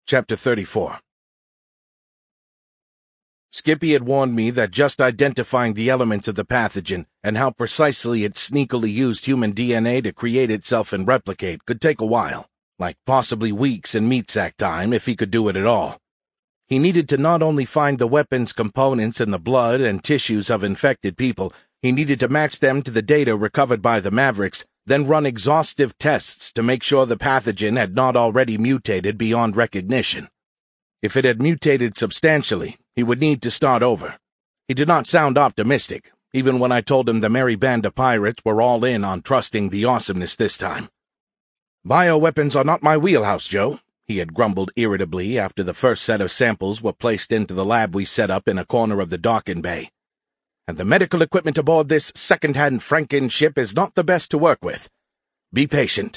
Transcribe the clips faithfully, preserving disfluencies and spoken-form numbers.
Chapter thirty-four. Skippy had warned me that just identifying the elements of the pathogen and how precisely it sneakily used human D N A to create itself and replicate could take a while, like possibly weeks in meat sack time if he could do it at all. He needed to not only find the weapon's components in the blood and tissues of infected people, he needed to match them to the data recovered by the Mavericks, then run exhaustive tests to make sure the pathogen had not already mutated beyond recognition. If it had mutated substantially, he would need to start over. He did not sound optimistic, even when I told him the merry band of pirates were all in on trusting the awesomeness this time. "Bioweapons are not my wheelhouse, Joe," he had grumbled irritably after the first set of samples were placed into the lab we set up in a corner of the docking bay. "And the medical equipment aboard this second-hand Franken ship is not the best to work with. Be patient."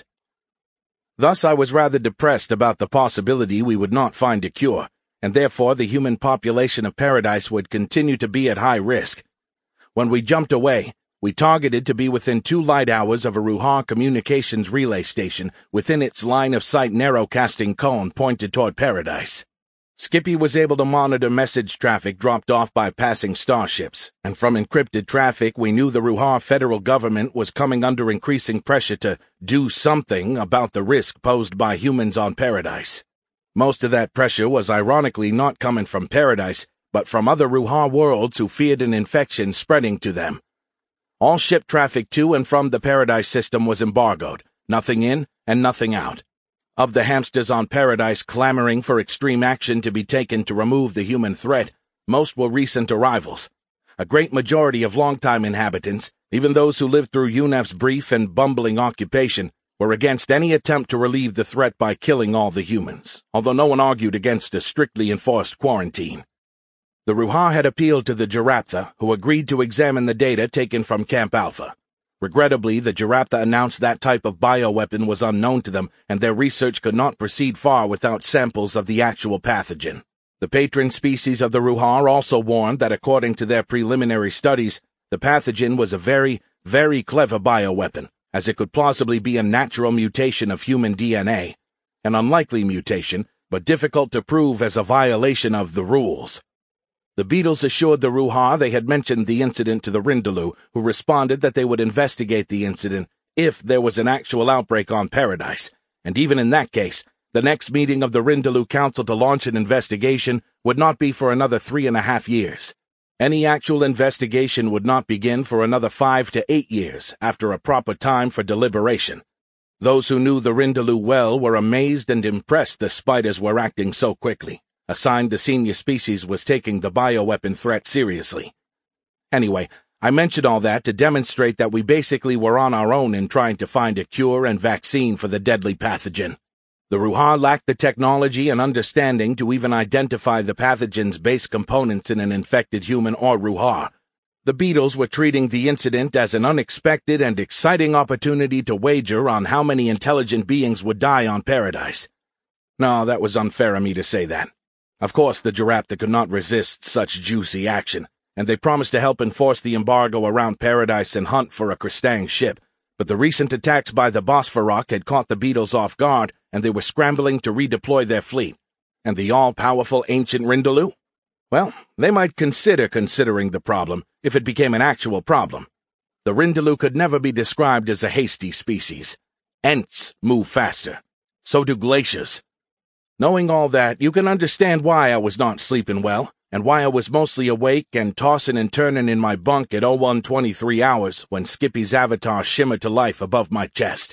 Thus I was rather depressed about the possibility we would not find a cure, and therefore the human population of Paradise would continue to be at high risk. When we jumped away, we targeted to be within two light hours of a Ruha communications relay station within its line-of-sight narrowcasting cone pointed toward Paradise. Skippy was able to monitor message traffic dropped off by passing starships, and from encrypted traffic we knew the Ruha federal government was coming under increasing pressure to do something about the risk posed by humans on Paradise. Most of that pressure was ironically not coming from Paradise, but from other Ruha worlds who feared an infection spreading to them. All ship traffic to and from the Paradise system was embargoed, nothing in and nothing out. Of the hamsters on Paradise clamoring for extreme action to be taken to remove the human threat, most were recent arrivals. A great majority of longtime inhabitants, even those who lived through U N E F's brief and bumbling occupation, were against any attempt to relieve the threat by killing all the humans, although no one argued against a strictly enforced quarantine. The Ruha had appealed to the Jaraptha, who agreed to examine the data taken from Camp Alpha. Regrettably, the Jaraptha announced that type of bioweapon was unknown to them, and their research could not proceed far without samples of the actual pathogen. The patron species of the Ruha also warned that according to their preliminary studies, the pathogen was a very, very clever bioweapon, as it could plausibly be a natural mutation of human D N A. An unlikely mutation, but difficult to prove as a violation of the rules. The Beatles assured the Ruha they had mentioned the incident to the Rindalu, who responded that they would investigate the incident if there was an actual outbreak on Paradise, and even in that case, the next meeting of the Rindalu Council to launch an investigation would not be for another three and a half years. Any actual investigation would not begin for another five to eight years after a proper time for deliberation. Those who knew the Rindalu well were amazed and impressed the spiders were acting so quickly, a sign the senior species was taking the bioweapon threat seriously. Anyway, I mentioned all that to demonstrate that we basically were on our own in trying to find a cure and vaccine for the deadly pathogen. The Ruha lacked the technology and understanding to even identify the pathogen's base components in an infected human or Ruha. The Beatles were treating the incident as an unexpected and exciting opportunity to wager on how many intelligent beings would die on Paradise. No, that was unfair of me to say that. Of course, the Jaraptha could not resist such juicy action, and they promised to help enforce the embargo around Paradise and hunt for a Kristang ship. But the recent attacks by the Bosphorok had caught the Beatles off guard, and they were scrambling to redeploy their fleet. And the all-powerful ancient Rindalu? Well, they might consider considering the problem if it became an actual problem. The Rindalu could never be described as a hasty species. Ents move faster. So do glaciers. Knowing all that, you can understand why I was not sleeping well, and why I was mostly awake and tossing and turning in my bunk at oh one twenty-three hours when Skippy's avatar shimmered to life above my chest.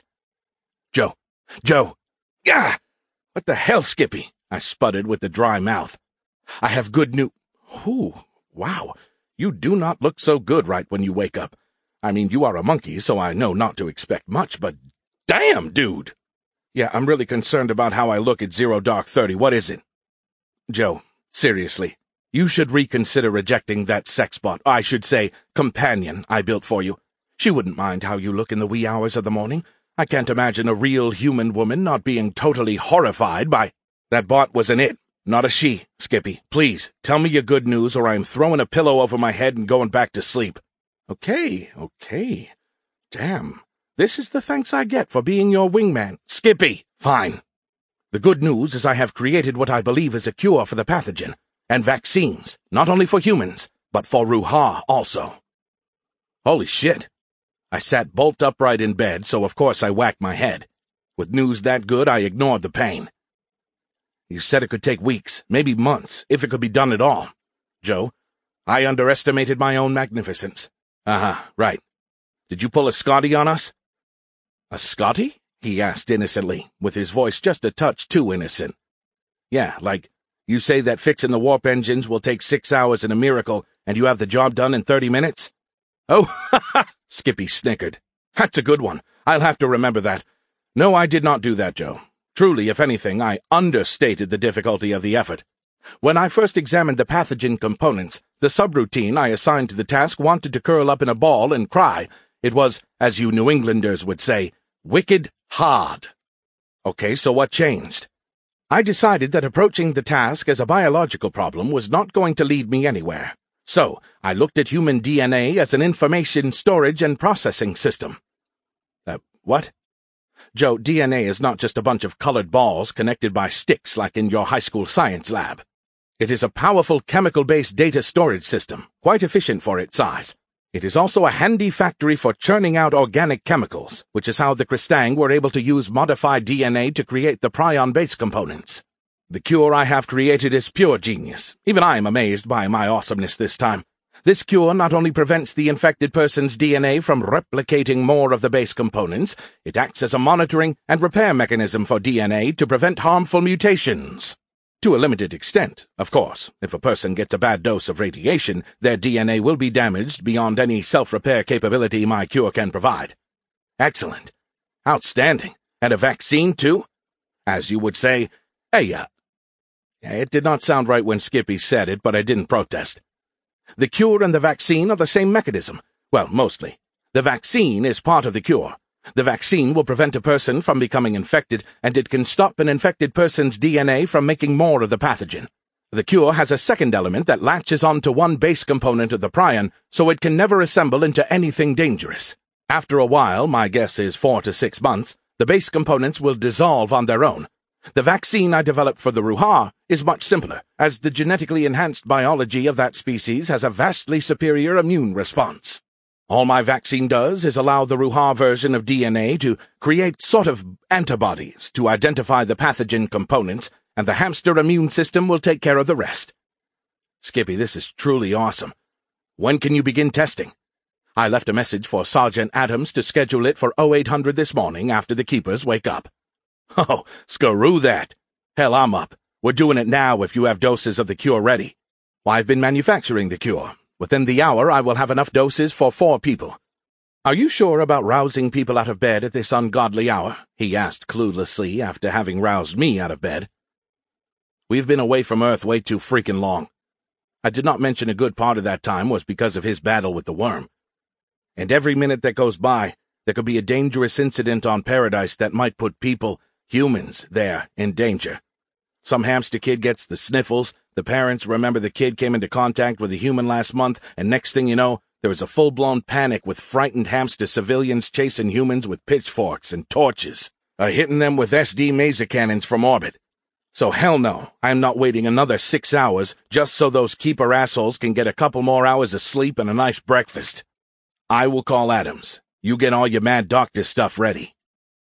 "Joe! Joe! Gah! What the hell, Skippy?" I sputtered with the dry mouth. "I have good news." Ooh, wow. You do not look so good right when you wake up. I mean, you are a monkey, so I know not to expect much, but damn, dude! Yeah, I'm really concerned about how I look at Zero Dark Thirty. What is it? Joe, seriously, you should reconsider rejecting that sexbot, I should say, companion I built for you. She wouldn't mind how you look in the wee hours of the morning. I can't imagine a real human woman not being totally horrified by— That bot was an it, not a she, Skippy. Please, tell me your good news or I'm throwing a pillow over my head and going back to sleep. Okay, okay. Damn. This is the thanks I get for being your wingman. Skippy! Fine. The good news is I have created what I believe is a cure for the pathogen, and vaccines, not only for humans, but for Ruha also. Holy shit. I sat bolt upright in bed, so of course I whacked my head. With news that good, I ignored the pain. You said it could take weeks, maybe months, if it could be done at all. Joe, I underestimated my own magnificence. Uh-huh, right. Did you pull a Scotty on us? A Scotty? He asked innocently, with his voice just a touch too innocent. Yeah, like, you say that fixing the warp engines will take six hours and a miracle, and you have the job done in thirty minutes? Oh, ha ha! Skippy snickered. That's a good one. I'll have to remember that. No, I did not do that, Joe. Truly, if anything, I understated the difficulty of the effort. When I first examined the pathogen components, the subroutine I assigned to the task wanted to curl up in a ball and cry. It was, as you New Englanders would say, wicked hard. Okay, so what changed? I decided that approaching the task as a biological problem was not going to lead me anywhere. So, I looked at human D N A as an information storage and processing system. Uh, what? Joe, D N A is not just a bunch of colored balls connected by sticks like in your high school science lab. It is a powerful chemical-based data storage system, quite efficient for its size. It is also a handy factory for churning out organic chemicals, which is how the Kristang were able to use modified D N A to create the prion base components. The cure I have created is pure genius. Even I am amazed by my awesomeness this time. This cure not only prevents the infected person's D N A from replicating more of the base components, it acts as a monitoring and repair mechanism for D N A to prevent harmful mutations. To a limited extent, of course. If a person gets a bad dose of radiation, their D N A will be damaged beyond any self-repair capability my cure can provide. Excellent. Outstanding. And a vaccine, too? As you would say, hey, uh... It did not sound right when Skippy said it, but I didn't protest. The cure and the vaccine are the same mechanism. Well, mostly. The vaccine is part of the cure. The vaccine will prevent a person from becoming infected, and it can stop an infected person's D N A from making more of the pathogen. The cure has a second element that latches onto one base component of the prion, so it can never assemble into anything dangerous. After a while, my guess is four to six months, the base components will dissolve on their own. The vaccine I developed for the Ruha is much simpler, as the genetically enhanced biology of that species has a vastly superior immune response. All my vaccine does is allow the Ruha version of D N A to create sort of antibodies to identify the pathogen components, and the hamster immune system will take care of the rest. Skippy, this is truly awesome. When can you begin testing? I left a message for Sergeant Adams to schedule it for oh eight hundred this morning after the keepers wake up. Oh, screw that. Hell, I'm up. We're doing it now if you have doses of the cure ready. Well, I've been manufacturing the cure. Within the hour, I will have enough doses for four people. Are you sure about rousing people out of bed at this ungodly hour? He asked cluelessly after having roused me out of bed. We've been away from Earth way too freaking long. I did not mention a good part of that time was because of his battle with the worm. And every minute that goes by, there could be a dangerous incident on Paradise that might put people, humans, there, in danger. Some hamster kid gets the sniffles, the parents remember the kid came into contact with a human last month, and next thing you know, there is a full-blown panic with frightened hamster civilians chasing humans with pitchforks and torches, or hitting them with S D maser cannons from orbit. So hell no, I'm not waiting another six hours just so those keeper assholes can get a couple more hours of sleep and a nice breakfast. I will call Adams. You get all your mad doctor stuff ready.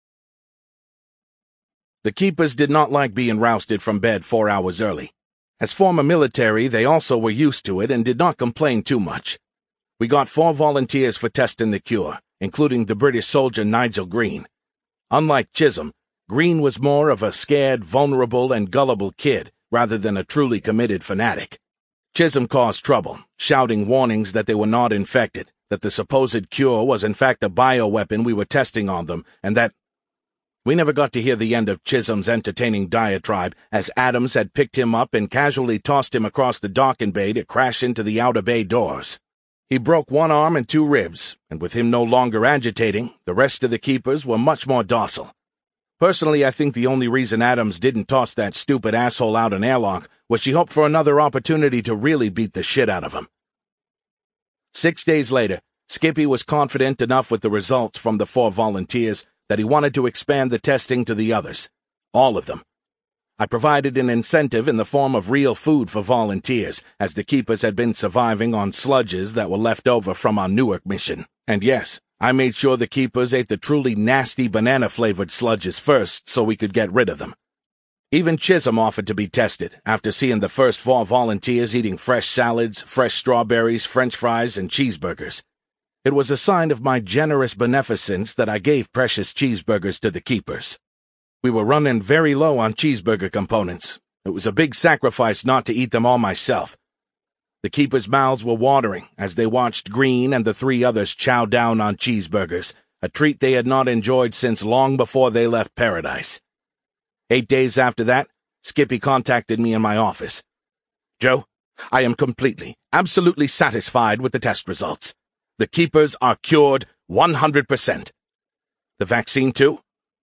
The keepers did not like being rousted from bed four hours early. As former military, they also were used to it and did not complain too much. We got four volunteers for testing the cure, including the British soldier Nigel Green. Unlike Chisholm, Green was more of a scared, vulnerable, and gullible kid rather than a truly committed fanatic. Chisholm caused trouble, shouting warnings that they were not infected, that the supposed cure was in fact a bioweapon we were testing on them, and that... We never got to hear the end of Chisholm's entertaining diatribe, as Adams had picked him up and casually tossed him across the docking bay to crash into the outer bay doors. He broke one arm and two ribs, and with him no longer agitating, the rest of the keepers were much more docile. Personally, I think the only reason Adams didn't toss that stupid asshole out an airlock was she hoped for another opportunity to really beat the shit out of him. Six days later, Skippy was confident enough with the results from the four volunteers that he wanted to expand the testing to the others. All of them. I provided an incentive in the form of real food for volunteers, as the keepers had been surviving on sludges that were left over from our Newark mission. And yes, I made sure the keepers ate the truly nasty banana-flavored sludges first so we could get rid of them. Even Chisholm offered to be tested, after seeing the first four volunteers eating fresh salads, fresh strawberries, french fries, and cheeseburgers. It was a sign of my generous beneficence that I gave precious cheeseburgers to the keepers. We were running very low on cheeseburger components. It was a big sacrifice not to eat them all myself. The keepers' mouths were watering as they watched Green and the three others chow down on cheeseburgers, a treat they had not enjoyed since long before they left paradise. Eight days after that, Skippy contacted me in my office. "Joe, I am completely, absolutely satisfied with the test results. The keepers are cured one hundred percent. The vaccine, too?"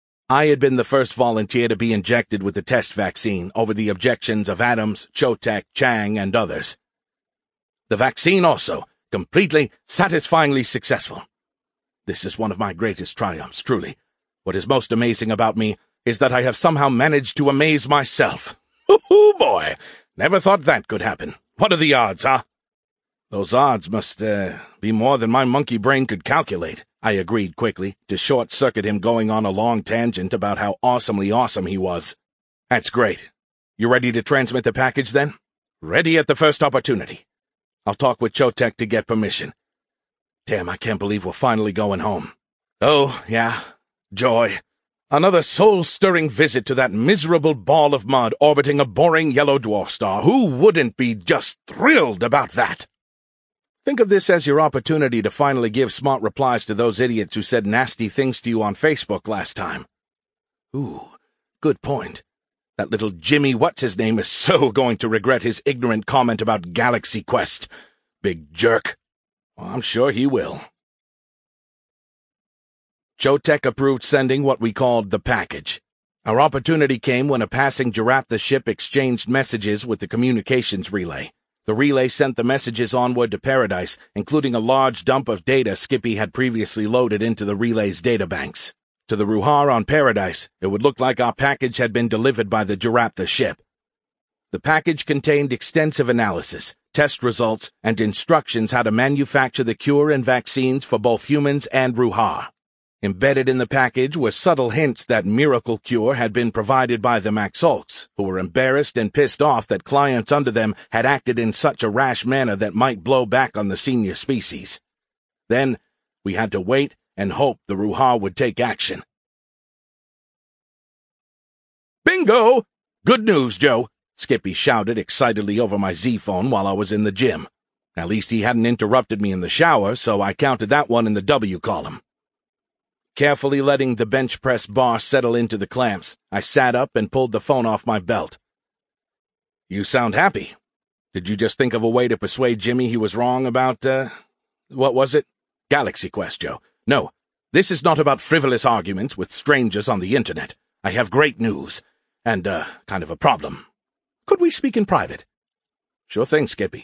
I had been the first volunteer to be injected with the test vaccine over the objections of Adams, Chotek, Chang, and others. The vaccine also, completely, satisfyingly successful. This is one of my greatest triumphs, truly. What is most amazing about me is that I have somehow managed to amaze myself. Hoo-hoo, boy! Never thought that could happen. What are the odds, huh? Those odds must, uh, be more than my monkey brain could calculate, I agreed quickly, to short-circuit him going on a long tangent about how awesomely awesome he was. That's great. You ready to transmit the package, then? Ready at the first opportunity. I'll talk with Chotek to get permission. Damn, I can't believe we're finally going home. Oh, yeah. Joy. Another soul-stirring visit to that miserable ball of mud orbiting a boring yellow dwarf star. Who wouldn't be just thrilled about that? Think of this as your opportunity to finally give smart replies to those idiots who said nasty things to you on Facebook last time. Ooh, good point. That little Jimmy what's-his-name is so going to regret his ignorant comment about Galaxy Quest. Big jerk. Well, I'm sure he will. Chotek approved sending what we called the package. Our opportunity came when a passing Giraffe ship exchanged messages with the communications relay. The relay sent the messages onward to Paradise, including a large dump of data Skippy had previously loaded into the relay's databanks. To the Ruhar on Paradise, it would look like our package had been delivered by the Giraffe ship. The package contained extensive analysis, test results, and instructions how to manufacture the cure and vaccines for both humans and Ruhar. Embedded in the package were subtle hints that miracle cure had been provided by the Maxolks, who were embarrassed and pissed off that clients under them had acted in such a rash manner that might blow back on the senior species. Then, we had to wait and hope the Ruhar would take action. Bingo! Good news, Joe, Skippy shouted excitedly over my Z-phone while I was in the gym. At least he hadn't interrupted me in the shower, so I counted that one in the W column. Carefully letting the bench press bar settle into the clamps, I sat up and pulled the phone off my belt. You sound happy. Did you just think of a way to persuade Jimmy he was wrong about, uh, what was it? Galaxy Quest, Joe. No, this is not about frivolous arguments with strangers on the internet. I have great news, and, uh, kind of a problem. Could we speak in private? Sure thing, Skippy.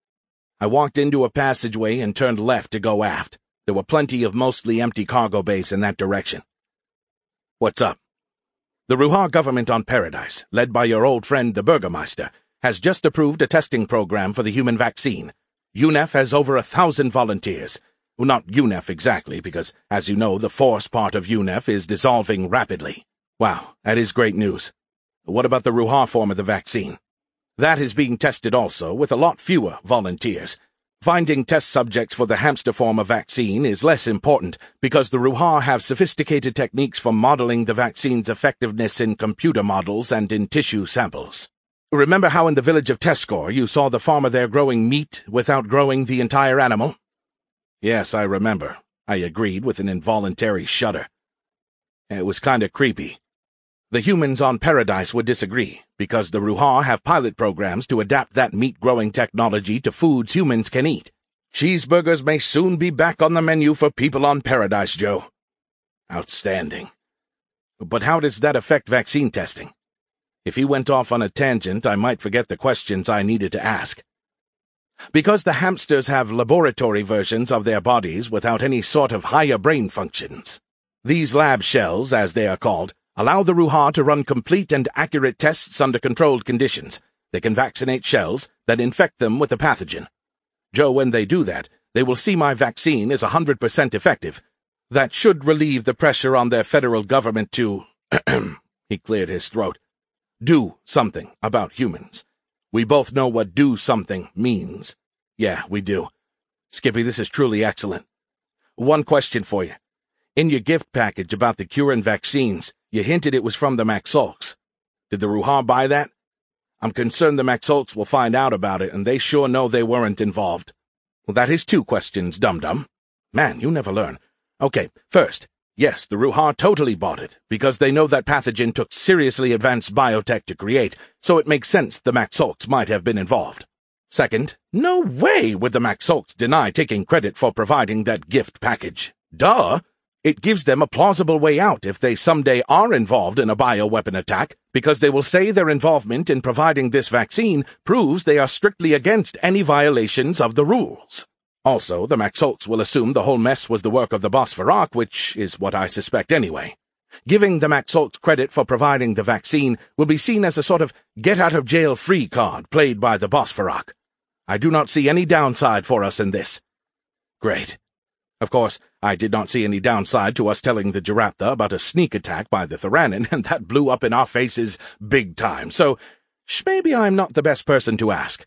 I walked into a passageway and turned left to go aft. There were plenty of mostly empty cargo bays in that direction. What's up? The Ruhar government on Paradise, led by your old friend the Burgermeister, has just approved a testing program for the human vaccine. U N E F has over a thousand volunteers. Well, not U N E F exactly, because, as you know, the force part of U N E F is dissolving rapidly. Wow, that is great news. What about the Ruhar form of the vaccine? That is being tested also, with a lot fewer volunteers. Finding test subjects for the hamster form of vaccine is less important because the Ruhar have sophisticated techniques for modeling the vaccine's effectiveness in computer models and in tissue samples. Remember how in the village of Teskor you saw the farmer there growing meat without growing the entire animal? Yes, I remember, I agreed with an involuntary shudder. It was kinda creepy. The humans on Paradise would disagree, because the Ruhar have pilot programs to adapt that meat-growing technology to foods humans can eat. Cheeseburgers may soon be back on the menu for people on Paradise, Joe. Outstanding. But how does that affect vaccine testing? If he went off on a tangent, I might forget the questions I needed to ask. Because the hamsters have laboratory versions of their bodies without any sort of higher brain functions. These lab shells, as they are called, Allow the Ruha to run complete and accurate tests under controlled conditions. They can vaccinate shells, then infect them with the pathogen. Joe, when they do that, they will see my vaccine is one hundred percent effective. That should relieve the pressure on their federal government to, he cleared his throat, do something about humans. We both know what do something means. Yeah, we do. Skippy, this is truly excellent. One question for you. In your gift package about the cure and vaccines, you hinted it was from the Maxolks. Did the Ruha buy that? I'm concerned the Maxolks will find out about it, and they sure know they weren't involved. Well, that is two questions, dum-dum. Man, you never learn. Okay, first, yes, the Ruha totally bought it, because they know that pathogen took seriously advanced biotech to create, so it makes sense the Maxolks might have been involved. Second, no way would the Maxolks deny taking credit for providing that gift package. Duh! It gives them a plausible way out if they someday are involved in a bioweapon attack, because they will say their involvement in providing this vaccine proves they are strictly against any violations of the rules. Also, the Maxolks will assume the whole mess was the work of the Bosphorok, which is what I suspect anyway. Giving the Maxolks credit for providing the vaccine will be seen as a sort of get-out-of-jail-free card played by the Bosphorok. I do not see any downside for us in this. Great. Of course, I did not see any downside to us telling the Giraptha about a sneak attack by the Theranin, and that blew up in our faces big time, so maybe I'm not the best person to ask.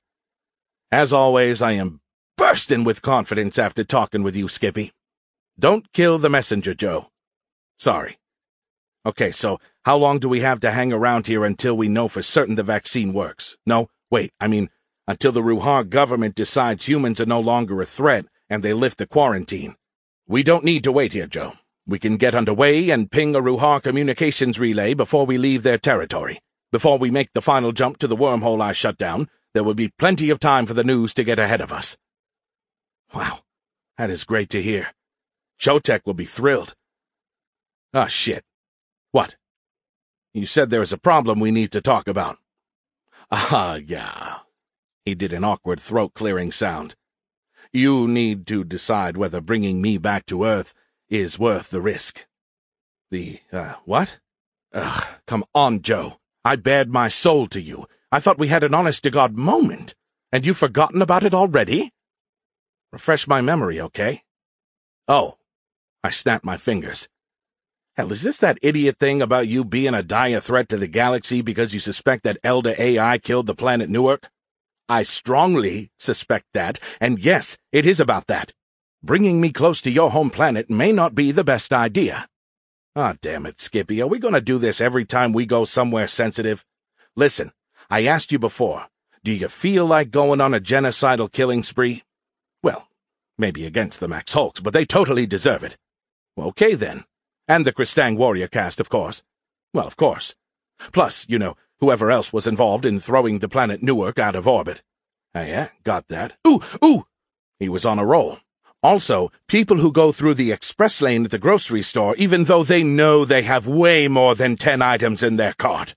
As always, I am bursting with confidence after talking with you, Skippy. Don't kill the messenger, Joe. Sorry. Okay, so how long do we have to hang around here until we know for certain the vaccine works? No, wait, I mean, until the Ruha government decides humans are no longer a threat and they lift the quarantine. We don't need to wait here, Joe. We can get underway and ping a Ruha communications relay before we leave their territory. Before we make the final jump to the wormhole I shut down, there will be plenty of time for the news to get ahead of us. Wow, that is great to hear. Chotek will be thrilled. Ah, shit. What? You said there is a problem we need to talk about. Ah, yeah. He did an awkward throat-clearing sound. You need to decide whether bringing me back to Earth is worth the risk. The, uh, what? Ugh, come on, Joe. I bared my soul to you. I thought we had an honest-to-God moment. And you've forgotten about it already? Refresh my memory, okay? Oh. I snapped my fingers. Hell, is this that idiot thing about you being a dire threat to the galaxy because you suspect that Elder A I killed the planet Newark? I strongly suspect that, and yes, it is about that. Bringing me close to your home planet may not be the best idea. Ah, damn it, Skippy, are we going to do this every time we go somewhere sensitive? Listen, I asked you before, do you feel like going on a genocidal killing spree? Well, maybe against the Maxolks, but they totally deserve it. Okay, then. And the Kristang warrior caste, of course. Well, of course. Plus, you know, whoever else was involved in throwing the planet Newark out of orbit. Ah, yeah, got that. Ooh, ooh! He was on a roll. Also, people who go through the express lane at the grocery store even though they know they have way more than ten items in their cart.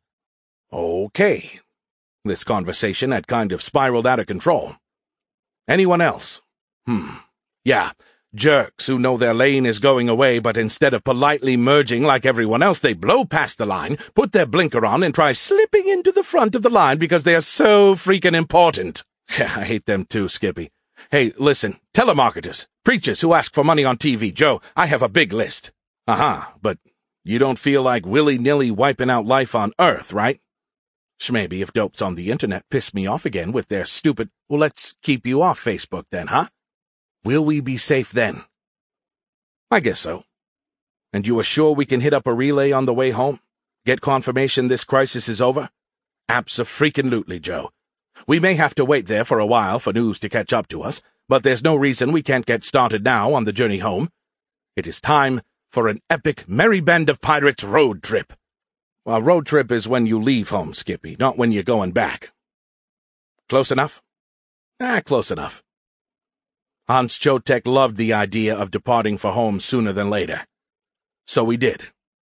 Okay. This conversation had kind of spiraled out of control. Anyone else? Hmm. Yeah. Jerks who know their lane is going away, but instead of politely merging like everyone else, they blow past the line, put their blinker on, and try slipping into the front of the line because they are so freaking important. I hate them too, Skippy. Hey, listen, telemarketers, preachers who ask for money on T V. Joe, I have a big list. Uh-huh, but you don't feel like willy-nilly wiping out life on Earth, right? Shmaybe if dopes on the internet piss me off again with their stupid, well, let's keep you off Facebook then, huh? Will we be safe then? I guess so. And you are sure we can hit up a relay on the way home? Get confirmation this crisis is over? Abso-freaking-lutely, Joe. We may have to wait there for a while for news to catch up to us, but there's no reason we can't get started now on the journey home. It is time for an epic Merry Band of Pirates road trip. Well, road trip is when you leave home, Skippy, not when you're going back. Close enough? Ah, close enough. Hans Chotek loved the idea of departing for home sooner than later. So we did.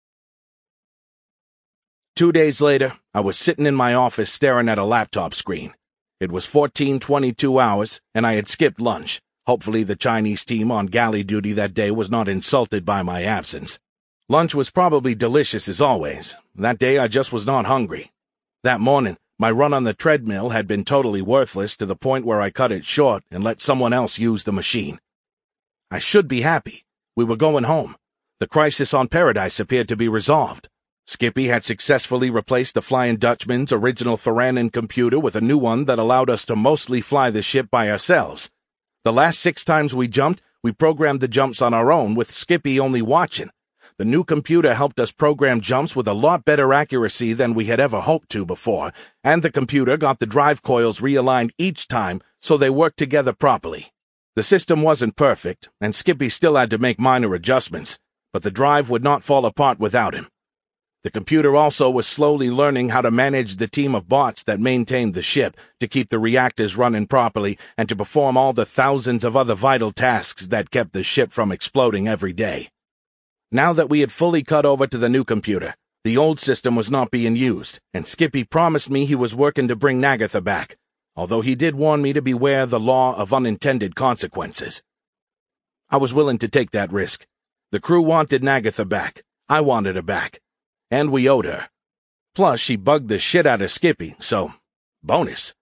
Two days later, I was sitting in my office staring at a laptop screen. It was fourteen twenty-two hours, and I had skipped lunch. Hopefully the Chinese team on galley duty that day was not insulted by my absence. Lunch was probably delicious as always. That day I just was not hungry. That morning, my run on the treadmill had been totally worthless to the point where I cut it short and let someone else use the machine. I should be happy. We were going home. The crisis on Paradise appeared to be resolved. Skippy had successfully replaced the Flying Dutchman's original Thoranin computer with a new one that allowed us to mostly fly the ship by ourselves. The last six times we jumped, we programmed the jumps on our own, with Skippy only watching. The new computer helped us program jumps with a lot better accuracy than we had ever hoped to before, and the computer got the drive coils realigned each time so they worked together properly. The system wasn't perfect, and Skippy still had to make minor adjustments, but the drive would not fall apart without him. The computer also was slowly learning how to manage the team of bots that maintained the ship, to keep the reactors running properly, and to perform all the thousands of other vital tasks that kept the ship from exploding every day. Now that we had fully cut over to the new computer, the old system was not being used, and Skippy promised me he was working to bring Nagatha back, although he did warn me to beware the law of unintended consequences. I was willing to take that risk. The crew wanted Nagatha back. I wanted her back. And we owed her. Plus, she bugged the shit out of Skippy, so bonus.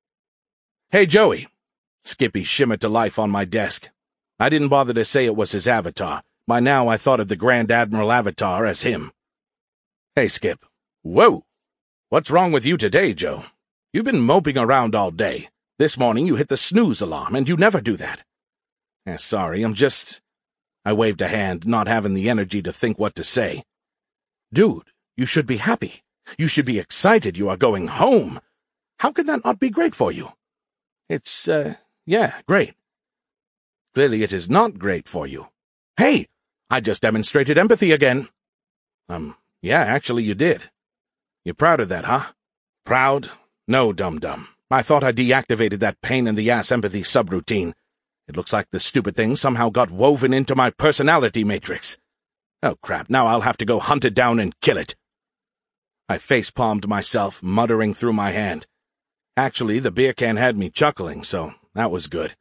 Hey, Joey. Skippy shimmered to life on my desk. I didn't bother to say it was his avatar. By now I thought of the Grand Admiral avatar as him. Hey, Skip. Whoa! What's wrong with you today, Joe? You've been moping around all day. This morning you hit the snooze alarm, and you never do that. Eh, sorry, I'm just... I waved a hand, not having the energy to think what to say. Dude, you should be happy. You should be excited you are going home. How can that not be great for you? It's, uh, yeah, great. Clearly it is not great for you. Hey, I just demonstrated empathy again. Um, yeah, actually you did. You're proud of that, huh? Proud? No, dum-dum. I thought I deactivated that pain-in-the-ass empathy subroutine. It looks like the stupid thing somehow got woven into my personality matrix. Oh, crap, now I'll have to go hunt it down and kill it. I face-palmed myself, muttering through my hand. Actually, the beer can had me chuckling, so that was good.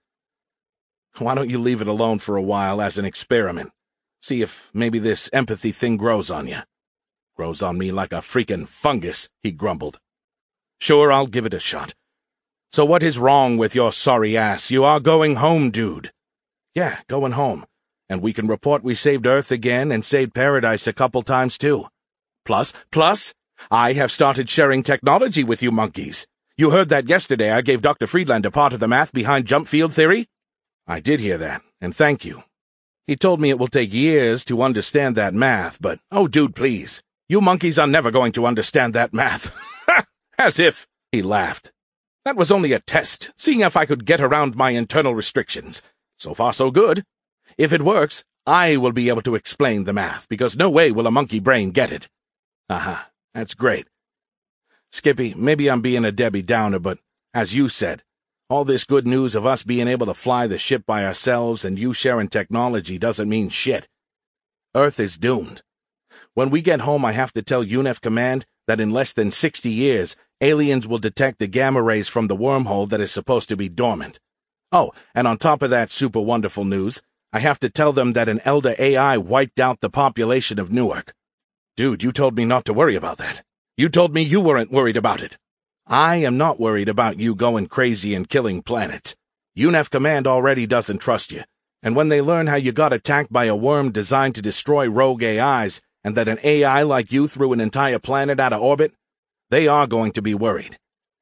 Why don't you leave it alone for a while as an experiment? See if maybe this empathy thing grows on you. Grows on me like a freaking fungus, he grumbled. Sure, I'll give it a shot. So what is wrong with your sorry ass? You are going home, dude. Yeah, going home. And we can report we saved Earth again and saved Paradise a couple times, too. Plus, plus, I have started sharing technology with you monkeys. You heard that yesterday I gave Doctor Friedlander part of the math behind jump field theory? I did hear that, and thank you. He told me it will take years to understand that math, but, oh, dude, please. You monkeys are never going to understand that math. As if, he laughed. That was only a test, seeing if I could get around my internal restrictions. So far, so good. If it works, I will be able to explain the math, because no way will a monkey brain get it. Aha, that's great. Skippy, maybe I'm being a Debbie Downer, but, as you said, all this good news of us being able to fly the ship by ourselves and you sharing technology doesn't mean shit. Earth is doomed. When we get home, I have to tell U N E F Command that in less than sixty years, aliens will detect the gamma rays from the wormhole that is supposed to be dormant. Oh, and on top of that super wonderful news, I have to tell them that an elder A I wiped out the population of Newark. Dude, you told me not to worry about that. You told me you weren't worried about it. I am not worried about you going crazy and killing planets. U N E F Command already doesn't trust you, and when they learn how you got attacked by a worm designed to destroy rogue A Is, and that an A I like you threw an entire planet out of orbit, they are going to be worried.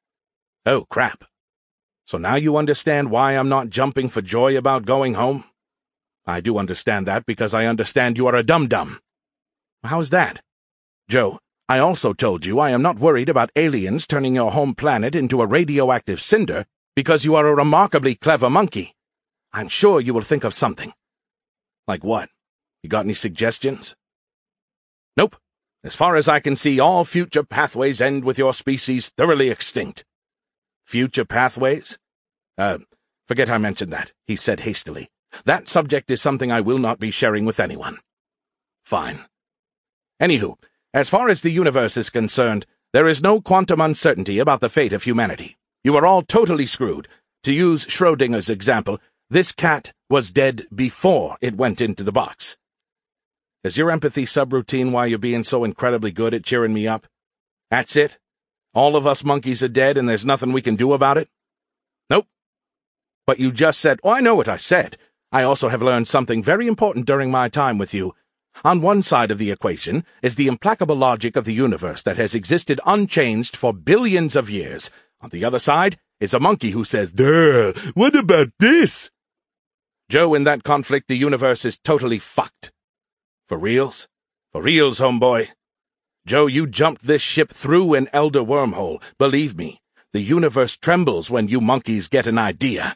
Oh, crap. So now you understand why I'm not jumping for joy about going home? I do understand that because I understand you are a dum-dum. How's that? Joe, I also told you I am not worried about aliens turning your home planet into a radioactive cinder because you are a remarkably clever monkey. I'm sure you will think of something. Like what? You got any suggestions? Nope. As far as I can see, all future pathways end with your species thoroughly extinct. Future pathways? Uh, forget I mentioned that, he said hastily. That subject is something I will not be sharing with anyone. Fine. Anywho, as far as the universe is concerned, there is no quantum uncertainty about the fate of humanity. You are all totally screwed. To use Schrodinger's example, this cat was dead before it went into the box. Is your empathy subroutine why you're being so incredibly good at cheering me up? That's it? All of us monkeys are dead and there's nothing we can do about it? Nope. But you just said, oh, I know what I said. I also have learned something very important during my time with you. On one side of the equation is the implacable logic of the universe that has existed unchanged for billions of years. On the other side is a monkey who says, duh, what about this? Joe, in that conflict, the universe is totally fucked. For reals? For reals, homeboy. Joe, you jumped this ship through an elder wormhole. Believe me, the universe trembles when you monkeys get an idea.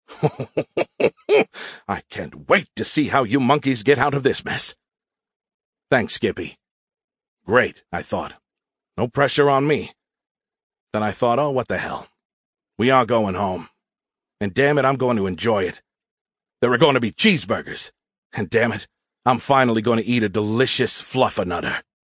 I can't wait to see how you monkeys get out of this mess. Thanks, Skippy. Great, I thought. No pressure on me. Then I thought, oh, what the hell. We are going home. And damn it, I'm going to enjoy it. There are going to be cheeseburgers. And damn it, I'm finally going to eat a delicious fluffernutter.